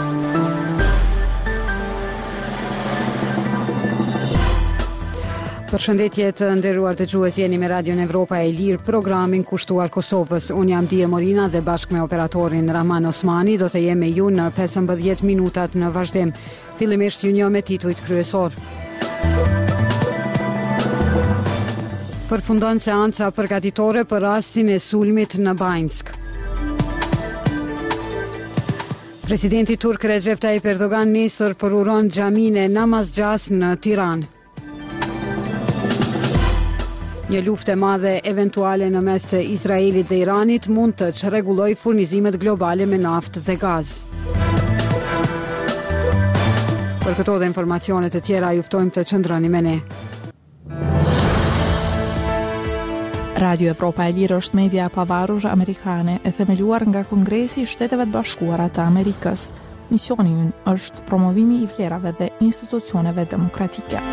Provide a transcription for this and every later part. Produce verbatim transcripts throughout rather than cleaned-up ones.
Përshëndetje të nderuar dëgjues, jeni me Radion Evropa e Lirë, programin kushtuar Kosovës. Unë jam Dije Morina dhe bashkë me operatorin Rahman Osmani do të jem me ju në pesëmbëdhjetë minutat në vazhdim. Fillimisht ju njoh me titujt kryesor. Përfundon seanca përgatitore për rastin e sulmit në Banjsk. Presidenti turk Recep Tayyip Erdogan nesër përuron xhamin e Namazgjas në Tiranë. Një luftë e madhe eventuale në mes të Izraelit dhe Iranit mund të çrregullojë furnizimet globale me naftë dhe gaz. Për këto dhe informacione të tjera ju ftojmë të qëndroni me ne. Radio Evropa e Lirë është media e pavarur amerikane e themeluar nga Kongresi i Shteteve të Bashkuara të Amerikës. Misioni i ynë është promovimi i vlerave dhe institucioneve demokratike.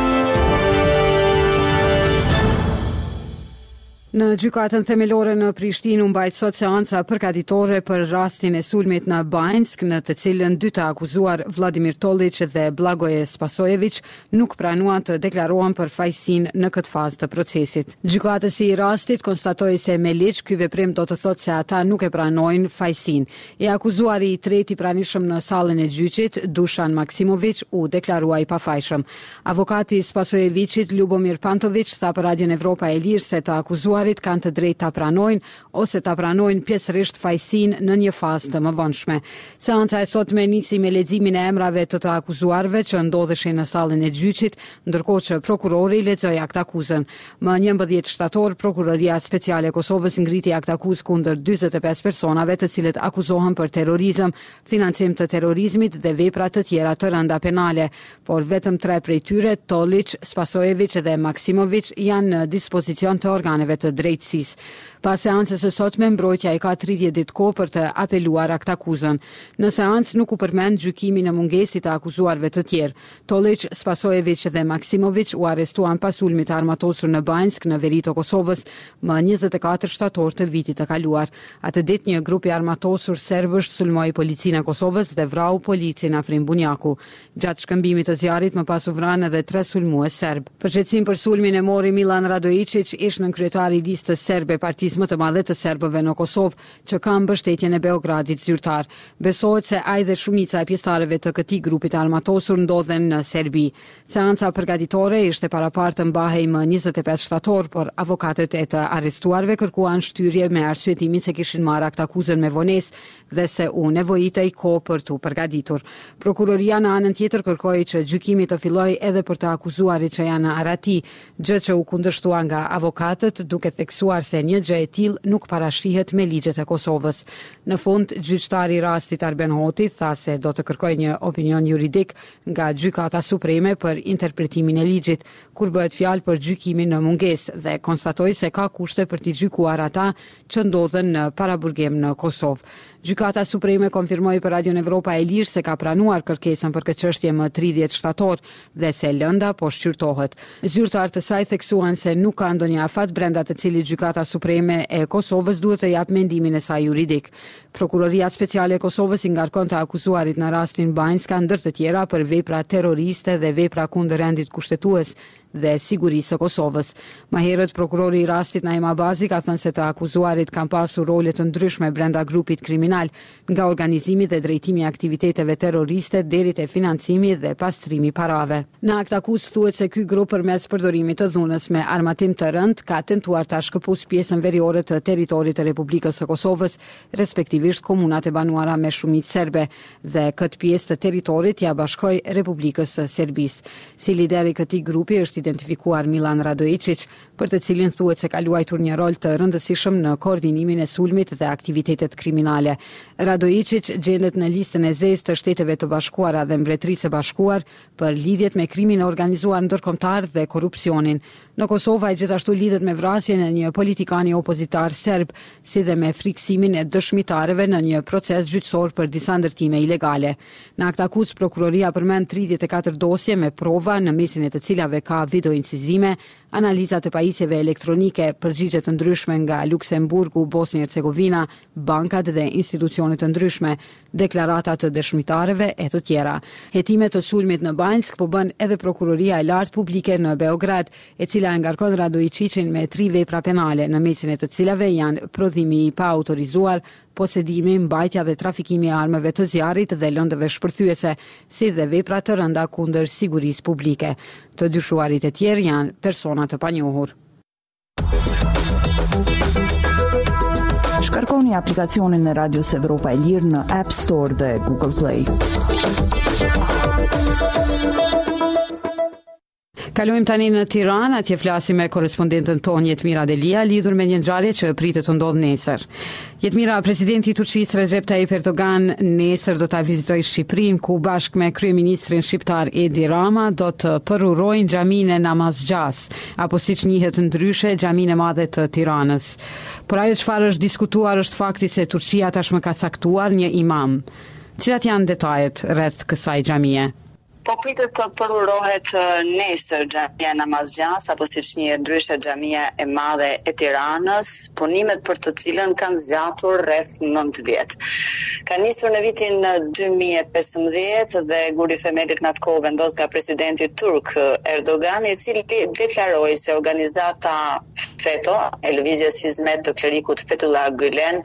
Në gjykatën themelore në Prishtinë u mbajt sot seanca përgatitore për rastin e sulmit në Banjsk, në të cilën dy të akuzuar Vladimir Tollić dhe Blagoje Spasojević nuk pranuan të deklarohen për fajsin në këtë fazë të procesit. Gjykatësi i rastit konstatoi se me ligj ky veprim do të thotë se ata nuk e pranojnë fajsin. E akuzuari i treti pranishëm në sallën e gjyqit, Dušan Maksimović, u deklarua i pafajshëm. Avokati Spasojevićit, Ljubomir Pantović, tha për Radion Evropa e Lirë se të akuzuar kanë të drejtë ta pranojnë ose ta pranojnë pjesërisht fajsinë në një fazë të mëvonshme. Seanca e sotme nisi me leximin e emrave të të akuzuarve që ndodheshin në sallën e gjyqit, ndërkohë që prokurori lexoi aktakuzën. Më njëmbëdhjetë shtator, Prokuroria Speciale e Kosovës ngriti aktakuzë kundër dyzet e pesë personave të cilët akuzohen për terrorizëm, financim të terrorizmit dhe vepra të tjera të rënda penale, por vetëm tre prej tyre, Tollić, Spasojević dhe Maksimović, janë në dispozicion të organeve të drejtësisë. Pas seancës së sotme, mbrojtja i ka tridhjetë ditë kohë për të apeluar aktakuzën. Në seancë nuk u përmend gjykimi në mungesë të akuzuarve të tjerë. Tollić, Spasojević dhe Maksimović u arrestuan pas sulmit të armatosur në Banjsk në veri të Kosovës më njëzet e katër shtator të vitit të kaluar. Atë ditë një grup i armatosur serbësh sulmoi policinë e Kosovës dhe vrau policin Afrim Bunjaku. Gjatë shkëmbimit të zjarrit më pas u vranë edhe tre sulmues serb. Përgjegjësinë për sulmin e mori Milan Radojičić, ish nënkryetari i listës serbe e partisë më të madhe të serbëve në Kosovë, që ka mbështetjen e Beogradit zyrtar. Besohet se ai dhe shumica e pjesëtarëve të këtij grupi të armatosur ndodhen në Serbi. Seanca përgatitore ishte parapartë të mbahej më njëzet e pesë shtator, por avokatët e të arrestuarve kërkuan shtyrje me arsyetimin se kishin marrë aktakuzën me vonesë dhe se u nevojitej kohë për tu përgatitur. Prokuroria në anën tjetër kërkoi që gjykimi të fillojë edhe për të akuzuarit që janë në arati, gjë që u kundërshtua nga avokatët, duke theksuar se një gjë e tillë nuk parashihet me ligjet e Kosovës. Në fund, gjyqtari i rastit Arben Hoti tha se do të kërkojë një opinion juridik nga Gjykata Supreme për interpretimin e ligjit, kur bëhet fjalë për gjykimin në mungesë, dhe konstatoi se ka kushte për t'i gjykuar ata që ndodhen në paraburgim në Kosovë. Gjykata Supreme konfirmoi për Radion Evropa e Lirë se ka pranuar kërkesën për këtë çështje më tridhjetë shtator dhe se lënda po shqyrtohet. Zyrtar të saj theksuan se nuk ka ndonjë afat brenda të cilit Gjykata Supreme e Kosovës duhet të jap mendimin e saj juridik. Prokuroria Speciale e Kosovës i ngarkon të akuzuarit në rastin Banjska ndër të tjera për vepra terroriste dhe vepra kundër rendit kushtetues dhe sigurisë së Kosovës. Më herët prokurori i rastit Naim Abazi ka thënë se të akuzuarit kanë pasur role të ndryshme brenda grupit kriminal, nga organizimi dhe drejtimi i aktiviteteve terroriste deri te financimi dhe pastrimi parave. Në aktakuzë thuhet se ky grup përmes përdorimit të dhunës me armatim të rënd ka tentuar ta shkëputës pjesën veriore të territorit të Republikës së Kosovës, respektivisht komunat e banuara me shumicë serbe, dhe këtë pjesë të territorit ja bashkoi Republikës së Serbisë. Si lideri i këtij grupi është identifikuar Milan Radojičić, për të cilin thuhet se ka luajtur një rol të rëndësishëm në koordinimin e sulmit dhe aktivitetet kriminale. Radojičić gjendet në listën e zezë të Shteteve të Bashkuara dhe Mbretërisë së Bashkuar për lidhjet me krimin e organizuar ndërkombëtar dhe korrupsionin. Në Kosovë ai gjithashtu lidhet me vrasjen e një politikani opozitar serb, si dhe me friksimin e dëshmitarëve në një proces gjyqësor për disa ndërtime ilegale. Në aktakuzë prokuroria përmend tridhjetë e katër dosje me prova, në mesin e të cilave ka video incizime, analiza të pajisjeve elektronike, përgjigje të ndryshme nga Luksemburgu, Bosnia e Hercegovina, bankat dhe institucionet të ndryshme, deklarata të dëshmitarëve e të tjera. Hetimet të sulmit në Banjsk po bën edhe prokuroria e lartë publike në Beograd, e cila e ngarkon Radojićin me tri vepra penale, në mesin e të cilave janë prodhimi i pa autorizuar, posedimi, mbajtja dhe trafikimi e armëve të zjarrit dhe lëndëve shpërthyese, si dhe vepra të rënda kundër sigurisë publike. Të dyshuarit e tjerë janë persona të panjohur. Shkarkoni aplikacionin e Radios Evropa e Lirë në App Store dhe Google Play. Kalojmë tani në Tiranë, atje flasim me korrespondentën tonë Jetmira Delia lidhur me një ngjarje që pritet të ndodhë nesër. Jetmira, presidenti i Turqisë Recep Tayyip Erdogan nesër do ta vizitojë Shqipërinë, ku bashkë me kryeministrin shqiptar Edi Rama do të përurojnë xhaminë e Namazgjas, apo siç njihet ndryshe xhaminë e madhe të Tiranës. Por ajo çfarë është diskutuar është fakti se Turqia tashmë ka caktuar një imam. Cilat janë detajet rreth kësaj xhamie? Po pritet të përurohet nesër xhamia e Namazgjas, apo siç njihet ndryshe xhamia e madhe e Tiranës, punimet për të cilën kanë zgjatur rreth nëntë vjet. Ka nisur në vitin dy mijë e pesëmbëdhjetë dhe guri themelit në atë kohë vendos nga presidenti turk Erdogan, i cili deklaroi se organizata FETÖ, e lëvizjes Hizmet të klerikut Fethullah Gülen,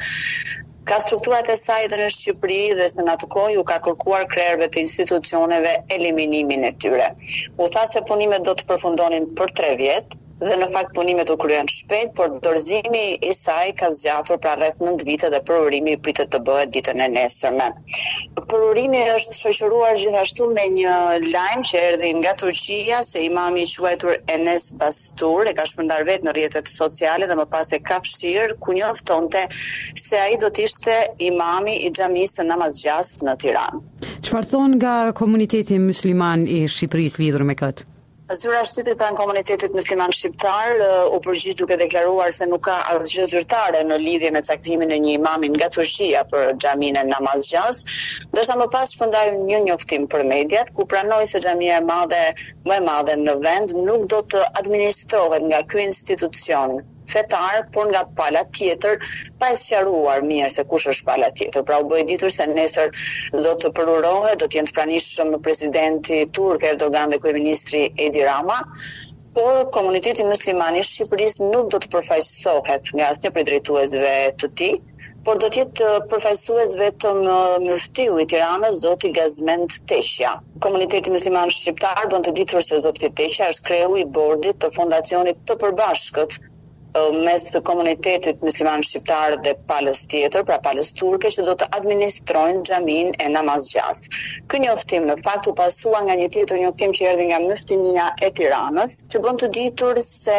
ka strukturat e saj edhe në Shqipëri dhe se në atë kohë ju ka kërkuar krerëve të institucioneve eliminimin e tyre. U tha se punimet do të përfundonin për tre vjet dhe në fakt punimet u kryen shpejt, por dorëzimi i saj ka zgjatur pra rreth nëntë vite dhe përurimi pritet të bëhet ditën e nesërme. Përurimi është shoqëruar gjithashtu me një lajm që erdhi nga Turqia se imami i quajtur Enes Bastur e ka shpërndar vetë në rrjetet sociale dhe më pas e ka fshirë ku njoftonte se ai do të ishte imami i xhamisë së Namazgjas në Tiranë. Çfarë thon nga komuniteti musliman i Shqipërisë lidhur me këtë? Zyra shtypit pranë komunitetit musliman shqiptar u përgjigj duke deklaruar se nuk ka asgjë zyrtare në lidhje me caktimin e një imami nga Turqia për xhaminë e Namazgjas, ndërsa më pas shpërndai një njoftim për mediat ku pranoi se xhamia e madhe më e madhe në vend nuk do të administrohet nga ky institucion fetar, por nga pala tjetër, pa e sqaruar mirë se kush është pala tjetër. Pra u bë ditur se nesër do të përurohet, do të jenë të pranishëm presidenti turk Erdogan dhe kryeministri Edi Rama, por komuniteti musliman i Shqipërisë nuk do të përfaqësohet nga asnjë prej drejtuesve të tij, por do të jetë përfaqësues vetëm muftiu i Tiranës, zoti Gazmend Teqja. Komuniteti musliman shqiptar bën të ditur se zoti Teqja është kreu i bordit të fondacionit të përbashkët mes komunitetit musliman shqiptar dhe palës tjetër, pra palës turke, që do të administrojnë xhaminë e Namazgjas. Ky njoftim në fakt u pasua nga një tjetër njoftim që erdhi nga Muftinia e Tiranës, që bën të ditur se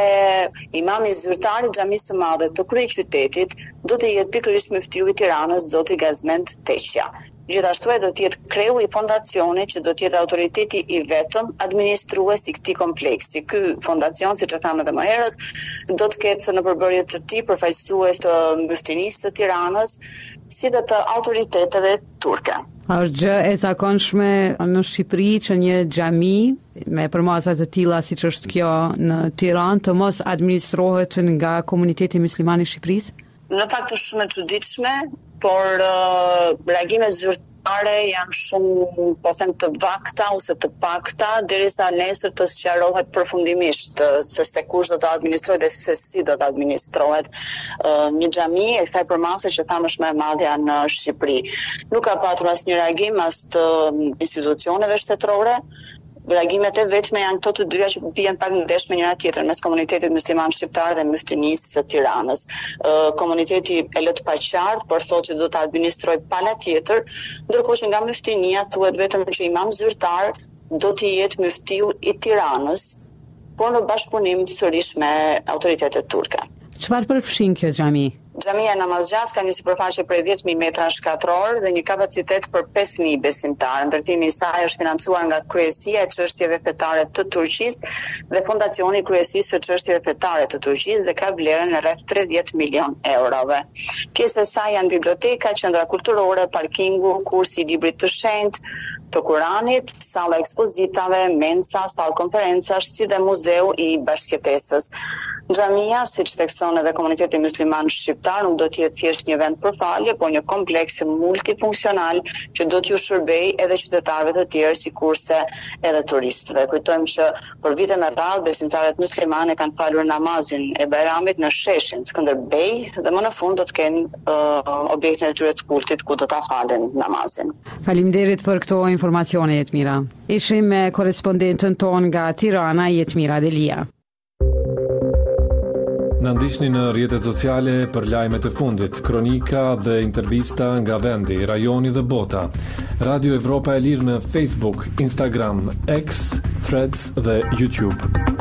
imami zyrtar i xhamisë së madhe të kryeqytetit do të jetë pikërisht muftiu i Tiranës, zoti Gazmend Teqja. Gjithashtu e do të jetë kreu i fondacionit që do të jetë autoriteti i vetëm administrues i këtij kompleksi. Ky fondacion, siç e thamë edhe më herët, do të ketë në përbërje të tij përfaqësues të Muftinisë së Tiranës, si dhe të autoriteteve turke. A është gjë e zakonshme në Shqipëri që një xhami me përmasa të tilla siç është kjo në Tiranë të mos administrohet nga komuniteti musliman i Shqipërisë? Në fakt është shumë e çuditshme, por uh, reagimet zyrtare janë shumë, po them, të vakta ose të pakta, derisa nesër të sqarohet përfundimisht uh, se se kush do të administrohet dhe se si do të administrohet uh, një xhami e kësaj përmase që thamë është më e madhja në Shqipëri. Nuk ka patur asnjë reagim as të institucioneve shtetërore. Reagimet e veçme janë këto të dyja që bien pak në ndesh me njëra tjetrën mes komunitetit musliman shqiptar dhe Muftinisë së Tiranës. Uh, komuniteti e lë të paqartë, por thotë që do të administrojë pala tjetër, ndërkohë që nga Muftinia thuhet vetëm që imam zyrtar do të jetë muftiu i Tiranës, por në bashkëpunim sërish me autoritetet turke. Çfarë përfshin kjo xhami? Xhamia Namazgjas ka një sipërfaqe prej dhjetë mijë metra shkatror dhe një kapacitet për pesë mijë besimtarë. Ndërtimi i saj është financuar nga Kryesia e Çështjeve Fetare të Turqisë dhe Fondacioni i Kryesisë së Çështjeve Fetare të Turqisë dhe ka vlerën e rreth tridhjetë milion eurove. Pjesë e saj janë biblioteka, qendra kulturore, parkingu, kursi i librit të shenjtë, të Kuranit, salla ekspozitave, mensa, sallë konferencash, si dhe muzeu i bashkëtesës. Xhamia, siç thekson edhe komuniteti musliman shqiptar, nuk do të jetë thjesht një vend për falje, por një kompleks multifunksional që do t'ju shërbejë edhe qytetarëve të tjerë, sikurse edhe turistëve. Kujtojmë që për vite me radhë besimtarët muslimane kanë falur namazin e Bajramit në sheshin Skënderbej dhe më në fund do të kenë uh, objektin e tyre të kultit ku do ta falen namazin. Faleminderit për këto informacione, Jetmira. Ishim me korrespondentën tonë nga Tirana, Jetmira Delia. Në ndiqni në rrjetet sociale për lajmet e fundit, kronika dhe intervista nga vendi, rajoni dhe bota. Radio Evropa e Lirë në Facebook, Instagram, X, Threads dhe YouTube.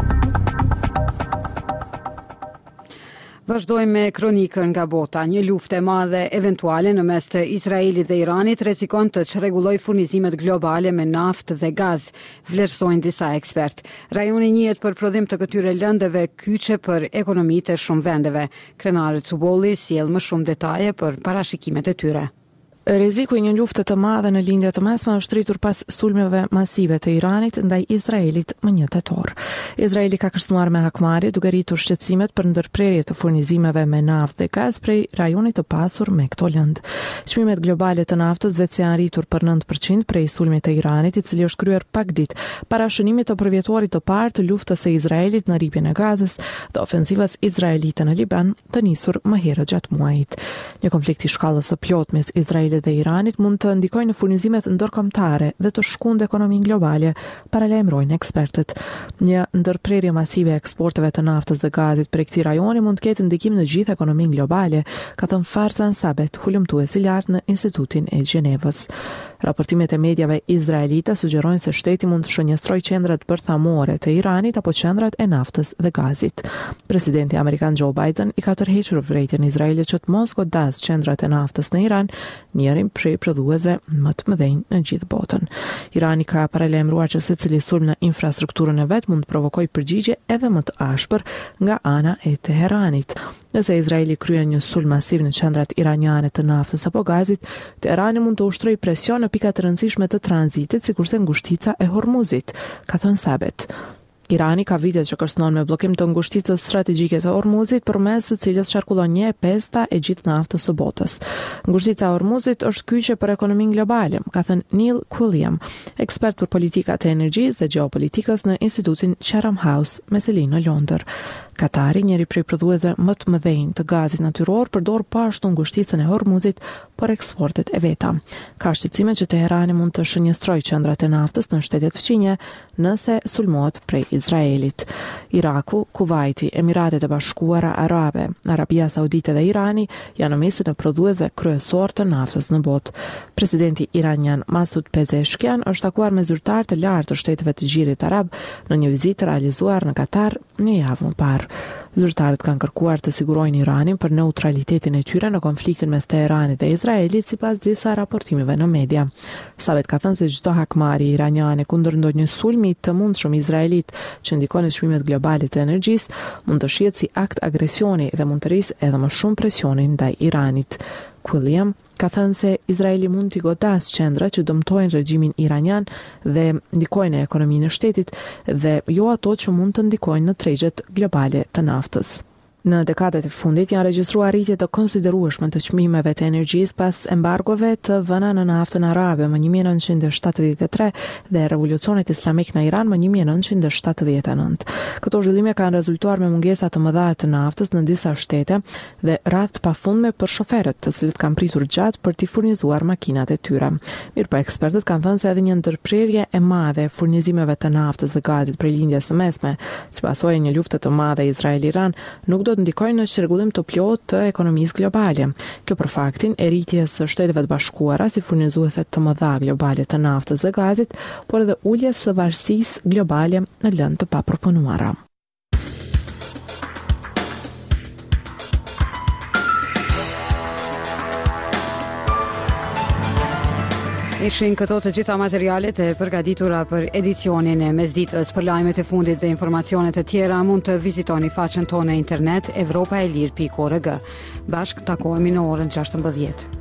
Vazhdojmë me kronikën nga bota. Një luftë e madhe eventuale në mes të Izraelit dhe Iranit rrezikon të çrregullojë furnizimet globale me naftë dhe gaz, vlerësojnë disa ekspert. Rajoni njihet për prodhim të këtyre lëndëve kyçe për ekonomitë e shumë vendeve. Krenari Cubolli sjell më shumë detaje për parashikimet e tyre. Rreziku i një lufte të madhe në lindje të mesme është rritur pas sulmeve masive të Iranit ndaj Izraelit më një tetor. Izraeli ka kërcënuar me hakmarrje duke rritur shqetësimet për ndërprerje të furnizimeve me naftë dhe gaz prej rajonit të pasur me këto lëndë. Çmimet globale të naftës vetë janë rritur për nëntë përqind prej sulmit të Iranit, i cili është kryer pak ditë para shënimit të përvjetorit të parë të luftës së Izraelit në rripjen e Gazës dhe ofensivës izraelite në Liban, të nisur më herët gjatë muajit. Një konflikt i shkallës së plotë mes Izraelit dhe Iranit mund të ndikojë në furnizimet ndërkombëtare dhe të shkundë ekonominë globale, paralajmërojnë ekspertët. Një ndërprerje masive e eksporteve të naftës dhe gazit prej këtij rajoni mund të ketë ndikim në gjithë ekonominë globale, ka thënë Farzan Sabet, hulumtues i lartë në Institutin e Gjenevës. Raportimet e mediave izraelite sugjerojnë se shteti mund të shënjestrojë qendrat bërthamore të Iranit apo qendrat e naftës dhe gazit. Presidenti amerikan Joe Biden i ka tërhequr vërejtjen Izraelit që të mos godasë qendrat e naftës në Iran, njërin prej prodhuesve më të mëdhenj në gjithë botën. Irani ka paralajmëruar që secili sulm në infrastrukturën e vet mund të provokojë përgjigje edhe më të ashpër nga ana e Teheranit. Nëse Izraeli kryen një sulm masiv në qendrat iraniane të naftës apo gazit, Teherani mund të ushtrojë presion në pika të rëndësishme të tranzitit, sikurse ngushtica e Hormuzit, ka thënë Sabet. Irani ka vite që kërcënon me bllokim të ngushticës strategjike të Hormuzit, përmes së cilës qarkullon një e pesta e gjithë naftës së botës. Ngushtica e Hormuzit është kyçe për ekonominë globale, ka thënë Neil Quilliam, ekspert për politikat e energjisë dhe gjeopolitikës në Institutin Chatham House me seli në Londër. Katari, njëri prej prodhuesve më të mëdhenj të gazit natyror, përdor po ashtu ngushticën e Hormuzit për eksportet e veta. Ka shqetësime që Teherani mund të shënjestrojë qendrat e naftës në shtetet fqinje nëse sulmohet prej Izraelit. Iraku, Kuvaiti, Emiratet e Bashkuara Arabe, Arabia Saudite dhe Irani janë në mesin e prodhuesve kryesor të naftës në botë. Presidenti iranian Masoud Pezeshkian është takuar me zyrtar të lartë të shteteve të Gjirit Arab në një vizitë realizuar në Katar një javë më parë. Zyrtarët kanë kërkuar të sigurojnë Iranin për neutralitetin e tyre në konfliktin mes Teheranit dhe Izraelit, sipas disa raportimeve në media. Sabet ka thënë se çdo hakmarrje iraniane kundër ndonjë sulmi të mundshëm izraelit që ndikon në çmimet globale të energjisë mund të shihet si akt agresioni dhe mund të rrisë edhe më shumë presionin ndaj Iranit. Quilliam ka thënë se Izraeli mund t'i godasë qendra që dëmtojnë regjimin iranian dhe ndikojnë në ekonominë e shtetit dhe jo ato që mund të ndikojnë në tregjet globale të naftës. Në dekadat e fundit janë regjistruar rritje të konsiderueshme të çmimeve të energjisë pas embargove të vëna në naftën arabe më një mijë e nëntëqind e shtatëdhjetë e tre dhe revolucionit islamik në Iran më një mijë e nëntëqind e shtatëdhjetë e nëntë. Këto zhvillime kanë rezultuar me mungesa të mëdha të naftës në disa shtete dhe radhë të pafundme për shoferët, të cilët kanë pritur gjatë për t'i furnizuar makinat e tyre. Mirpo ekspertët kanë thënë se edhe një ndërprerje e madhe e furnizimeve të naftës dhe gazit prej lindjes së mesme, si pasojë një lufte të madhe Izrael-Iran, nuk do të ndikojnë në çrregullim të plotë të ekonomisë globale. Kjo për faktin e rritjes së Shteteve të Bashkuara si furnizuese të mëdha globale të naftës dhe gazit, por edhe uljes së varësisë globale në lëndë të papërpunuara. Ishin këto të gjitha materialet e përgatitura për edicionin e mesditës. Për lajmet e fundit dhe informacionet e tjera mund të vizitoni faqen tonë e internet evropaelir pikë org. Bashk takohemi në orën gjashtëmbëdhjetë.